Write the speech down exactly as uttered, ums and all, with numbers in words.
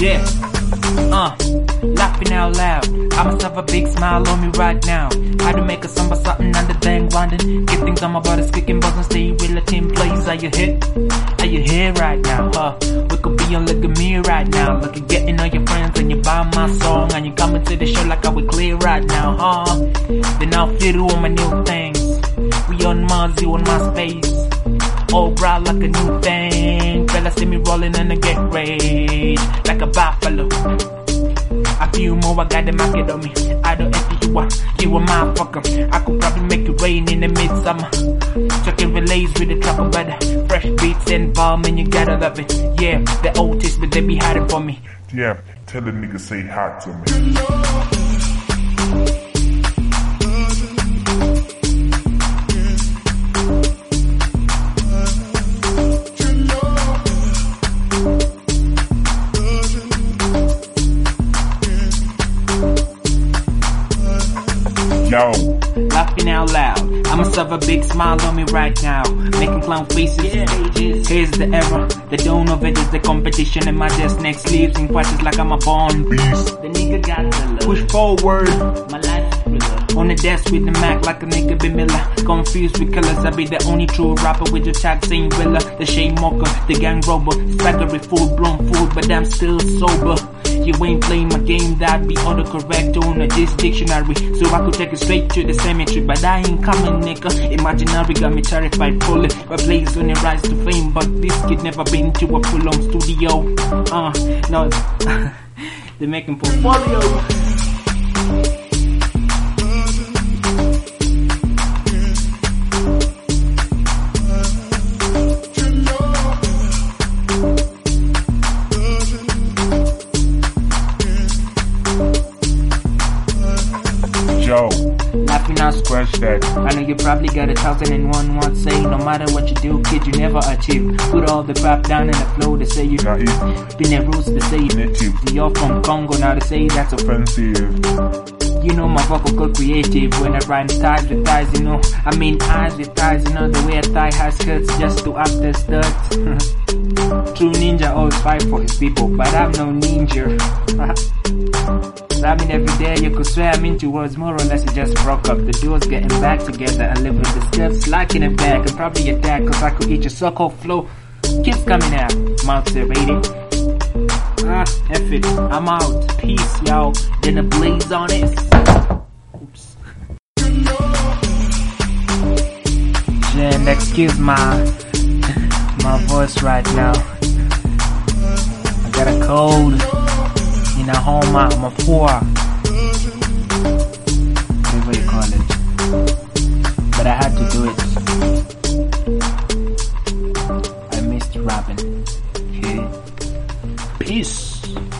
Yeah, uh, laughing out loud. I must have a big smile on me right now. I do make a samba something under thing winding. Get things on my body speaking, buzzing, stay with a team plays. Are you hit? Are you here right now? Huh? We could be on look at me right now. Look at getting all your friends and you buy my song and you coming to the show like I would clear right now, huh? Then I'll fit all my new things. We on Mars, you on my space. All bright like a new thing. Fella see me rolling and I get rage like a buffalo. I feel more, I got the market on me. I don't envy you, are, you a motherfucker. I could probably make it rain in the midsummer. Chucking relays with the trucker, but fresh beats and bomb and you gotta love it. Yeah, the old taste, but they be hiding for me. Yeah, tell the nigga say hot to me. Yo. Laughing out loud, I must have a big smile on me right now. Making clown faces, yeah. Here's the error, they don't know it is the competition. And my just next leaves in questions like I'm a born beast. The nigga got the love. Push forward, my life is thriller. On the desk with the Mac like a nigga be Miller. Confused with colors, I be the only true rapper with your tag saying Willa. The shame mocker, the gang robber. Staggery full blown fool, but I'm still sober. You ain't playing my game, that'd be autocorrect on a this dictionary. So I could take it straight to the cemetery, but I ain't coming, nigga. Imaginary got me terrified, fully. My blaze on the rise to fame, but this kid never been to a full-on studio. Uh, no, they're making portfolio. Joe, laughing out, scratch that. I know you probably got a thousand and one words saying no matter what you do, kid, you never achieve. Put all the rap down in the flow, they say you naive. Been the roots, they say you native. You're from Congo, now they say that's offensive. You know my vocal got creative when I rhyme ties with ties, you know. I mean eyes with ties, you know, the way a tie has skirts just to act as studs. True ninja always fight for his people, but I'm no ninja. Rhyming every day, you could swear I'm into words, more or less it just broke up. The duo's getting back together, I live with the steps, like in a bag, and probably attack, cause I could eat your sucker flow. Keeps coming out, mouth serrated. Ah, F it, I'm out, peace y'all, then a blaze on it. Oops. Jen, excuse my, my voice right now. I got a cold. In a home, I'm a four. Whatever you call it. But I had to do it. I missed rapping. Okay. Peace.